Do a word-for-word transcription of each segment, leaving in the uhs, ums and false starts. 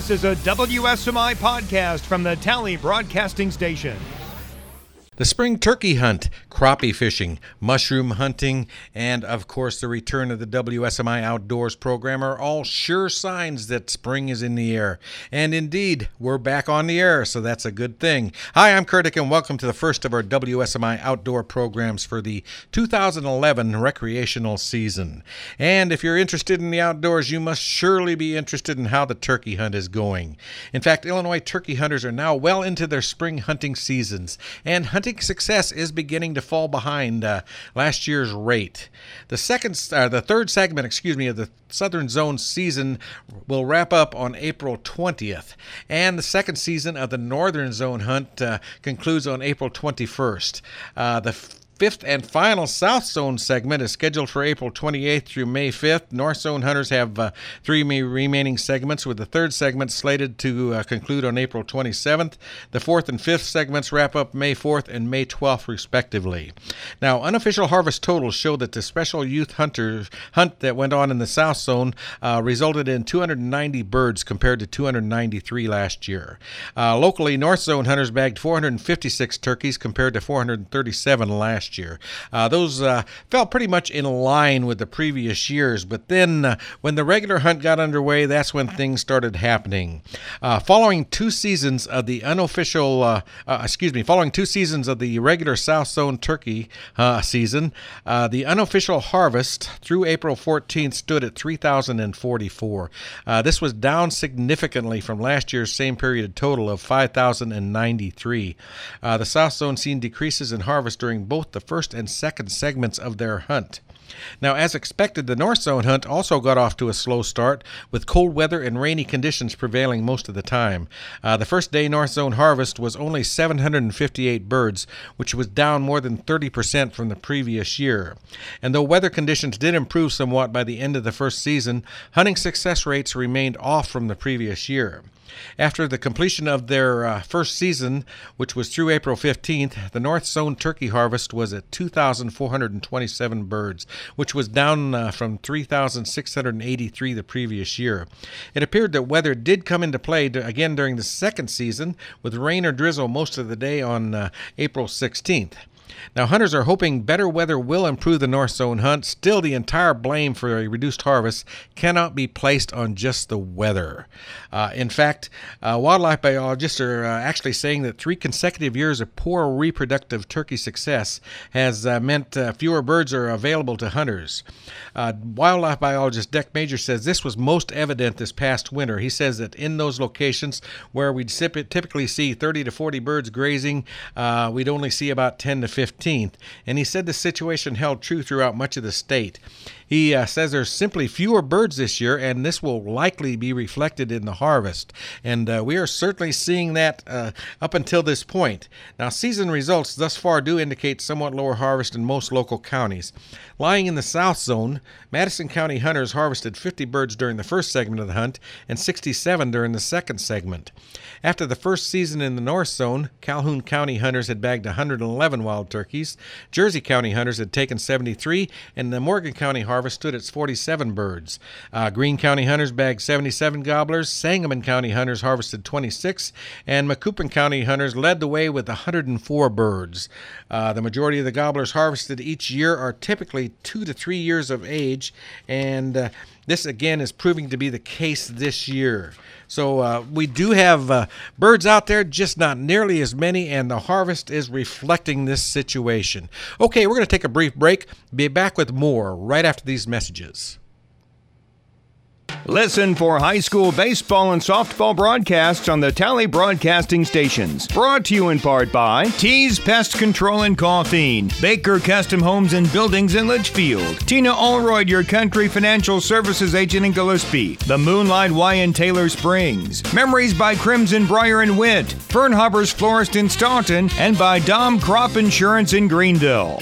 This is a W S M I podcast from the Tally Broadcasting Station. The spring turkey hunt, crappie fishing, mushroom hunting, and of course the return of the W S M I Outdoors program are all sure signs that spring is in the air. And indeed, we're back on the air, so that's a good thing. Hi, I'm Kurtik, and welcome to the first of our W S M I Outdoor programs for the two thousand eleven recreational season. And if you're interested in the outdoors, you must surely be interested in how the turkey hunt is going. In fact, Illinois turkey hunters are now well into their spring hunting seasons, and hunting success is beginning to fall behind uh, last year's rate. The second, uh, the third segment, excuse me, of the Southern Zone season will wrap up on April twentieth, and the second season of the Northern Zone hunt uh, concludes on April twenty-first. Uh, the fifth and final South Zone segment is scheduled for April twenty-eighth through May fifth. North Zone hunters have uh, three remaining segments, with the third segment slated to uh, conclude on April twenty-seventh. The fourth and fifth segments wrap up May fourth and May twelfth, respectively. Now, unofficial harvest totals show that the special youth hunter hunt that went on in the South Zone uh, resulted in two hundred ninety birds compared to two hundred ninety-three last year. Uh, locally, North Zone hunters bagged four hundred fifty-six turkeys compared to four hundred thirty-seven last year. Uh, those uh, fell pretty much in line with the previous years, but then uh, when the regular hunt got underway, that's when things started happening. Uh, following two seasons of the unofficial, uh, uh, excuse me, following two seasons of the regular South Zone turkey uh, season, uh, the unofficial harvest through April fourteenth stood at three thousand forty-four. Uh, this was down significantly from last year's same period total of five thousand ninety-three. Uh, the South Zone seen decreases in harvest during both the first and second segments of their hunt. Now, as expected, the North Zone hunt also got off to a slow start, with cold weather and rainy conditions prevailing most of the time. Uh, the first day North Zone harvest was only seven hundred fifty-eight birds, which was down more than thirty percent from the previous year. And though weather conditions did improve somewhat by the end of the first season, hunting success rates remained off from the previous year. After the completion of their uh, first season, which was through April fifteenth, the North Zone turkey harvest was at two thousand four hundred twenty-seven birds, which was down uh, from three thousand six hundred eighty-three the previous year. It appeared that weather did come into play to, again during the second season, with rain or drizzle most of the day on uh, April sixteenth. Now, hunters are hoping better weather will improve the North Zone hunt. Still, the entire blame for a reduced harvest cannot be placed on just the weather. Uh, in fact, uh, wildlife biologists are uh, actually saying that three consecutive years of poor reproductive turkey success has uh, meant uh, fewer birds are available to hunters. Uh, wildlife biologist Dick Major says this was most evident this past winter. He says that in those locations where we'd typically see thirty to forty birds grazing, uh, we'd only see about ten to fifteen. And he said the situation held true throughout much of the state. He uh, says there's simply fewer birds this year, and this will likely be reflected in the harvest. And uh, we are certainly seeing that uh, up until this point. Now, season results thus far do indicate somewhat lower harvest in most local counties. Lying in the South Zone, Madison County hunters harvested fifty birds during the first segment of the hunt and sixty-seven during the second segment. After the first season in the North Zone, Calhoun County hunters had bagged one hundred eleven wild turkeys, Jersey County hunters had taken seventy-three, and the Morgan County harvest stood at forty-seven birds. Uh, Greene County hunters bagged seventy-seven gobblers, Sangamon County hunters harvested twenty-six, and Macoupin County hunters led the way with one hundred four birds. Uh, the majority of the gobblers harvested each year are typically two to three years of age, and uh, this again is proving to be the case this year. So uh, we do have uh, birds out there, just not nearly as many, and the harvest is reflecting this situation. Okay, we're going to take a brief break. Be back with more right after these messages. Listen for high school baseball and softball broadcasts on the Tally Broadcasting Stations. Brought to you in part by Tees Pest Control and Coffee, Baker Custom Homes and Buildings in Litchfield, Tina Allroyd, your country financial services agent in Gillespie, the Moonlight Y in Taylor Springs, Memories by Crimson Briar and Witt, Fernhuber's Florist in Staunton, and by Dom Crop Insurance in Greenville.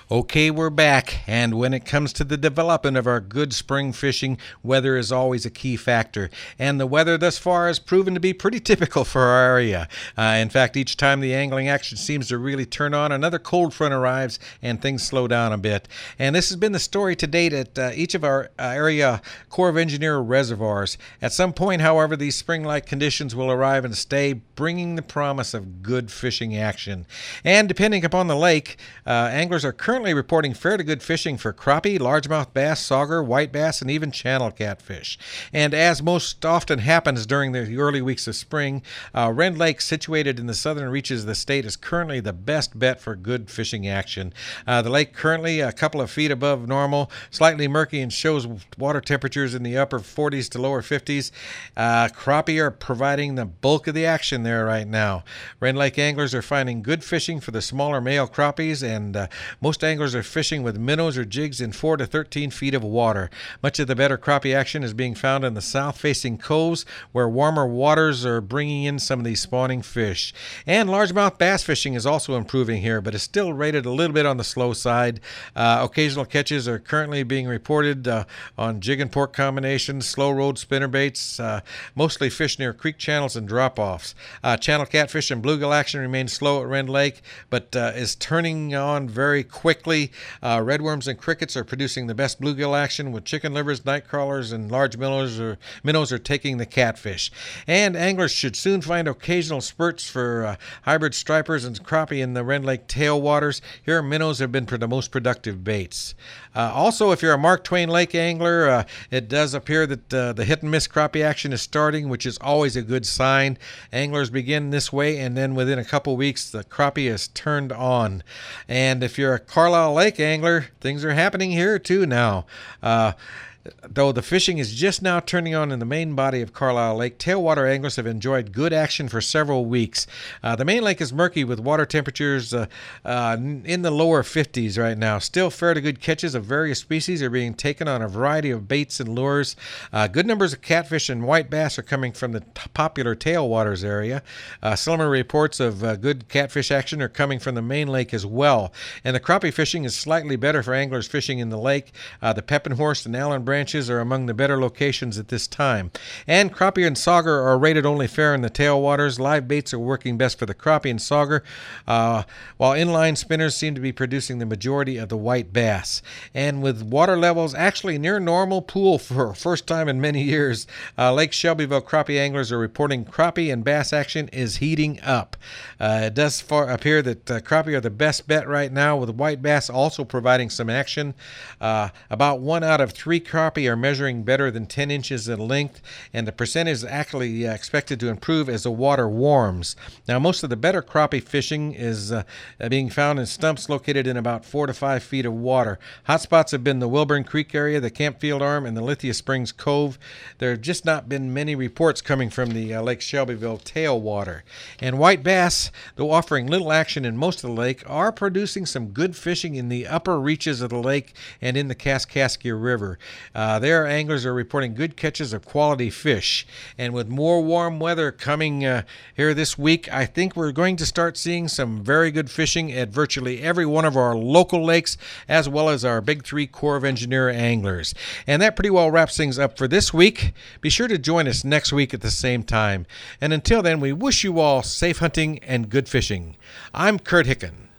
Okay, we're back, and when it comes to the development of our good spring fishing, weather is always a key factor, and the weather thus far has proven to be pretty typical for our area. Uh, in fact, each time the angling action seems to really turn on, another cold front arrives and things slow down a bit. And this has been the story to date at uh, each of our uh, area Corps of Engineer reservoirs. At some point, however, these spring-like conditions will arrive and stay, bringing the promise of good fishing action. And depending upon the lake, uh, anglers are currently reporting fairly good fishing for crappie, largemouth bass, sauger, white bass, and even channel catfish. And as most often happens during the early weeks of spring, uh, Rend Lake, situated in the southern reaches of the state, is currently the best bet for good fishing action. Uh, the lake currently a couple of feet above normal, slightly murky, and shows water temperatures in the upper forties to lower fifties. Uh, crappie are providing the bulk of the action there right now. Rend Lake anglers are finding good fishing for the smaller male crappies, and uh, most anglers are fishing with minnows or jigs in four to thirteen feet of water. Much of the better crappie action is being found in the south-facing coves, where warmer waters are bringing in some of these spawning fish. And largemouth bass fishing is also improving here, but is still rated a little bit on the slow side. Uh, occasional catches are currently being reported uh, on jig and pork combinations, slow road spinnerbaits, uh, mostly fish near creek channels and drop-offs. Uh, channel catfish and bluegill action remains slow at Rend Lake, but uh, is turning on very quickly. Uh, redworms and crickets are producing the best bluegill action, with chicken livers, night crawlers, and large minnows are, minnows are taking the catfish. And anglers should soon find occasional spurts for uh, hybrid stripers and crappie in the Rend Lake tailwaters. Here, minnows have been the most productive baits. Uh, also, if you're a Mark Twain Lake angler, uh, it does appear that uh, the hit and miss crappie action is starting, which is always a good sign. Anglers begin this way, and then within a couple weeks, the crappie is turned on. And if you're a Carlisle Lake angler, things are happening here too now. Uh, Though the fishing is just now turning on in the main body of Carlisle Lake, tailwater anglers have enjoyed good action for several weeks. Uh, the main lake is murky, with water temperatures uh, uh, in the lower fifties right now. Still, fairly good catches of various species are being taken on a variety of baits and lures. Uh, good numbers of catfish and white bass are coming from the t- popular tailwaters area. Uh, similar reports of uh, good catfish action are coming from the main lake as well. And the crappie fishing is slightly better for anglers fishing in the lake. Uh, the Peppenhorst and Allen branches are among the better locations at this time. And crappie and sauger are rated only fair in the tailwaters. Live baits are working best for the crappie and sauger, uh, while inline spinners seem to be producing the majority of the white bass. And with water levels actually near normal pool for first time in many years, uh, Lake Shelbyville crappie anglers are reporting crappie and bass action is heating up. Uh, it does far appear that uh, crappie are the best bet right now, with white bass also providing some action. Uh, about one out of three crappie are measuring better than ten inches in length, and the percentage is actually uh, expected to improve as the water warms. Now, most of the better crappie fishing is uh, being found in stumps located in about four to five feet of water. Hotspots have been the Wilburn Creek area, the Campfield Arm, and the Lithia Springs Cove. There have just not been many reports coming from the uh, Lake Shelbyville tailwater. And white bass, though offering little action in most of the lake, are producing some good fishing in the upper reaches of the lake and in the Kaskaskia River. Uh, there, anglers are reporting good catches of quality fish. And with more warm weather coming uh, here this week, I think we're going to start seeing some very good fishing at virtually every one of our local lakes, as well as our Big Three Corps of Engineer anglers. And that pretty well wraps things up for this week. Be sure to join us next week at the same time. And until then, we wish you all safe hunting and good fishing. I'm Kurt Hicken.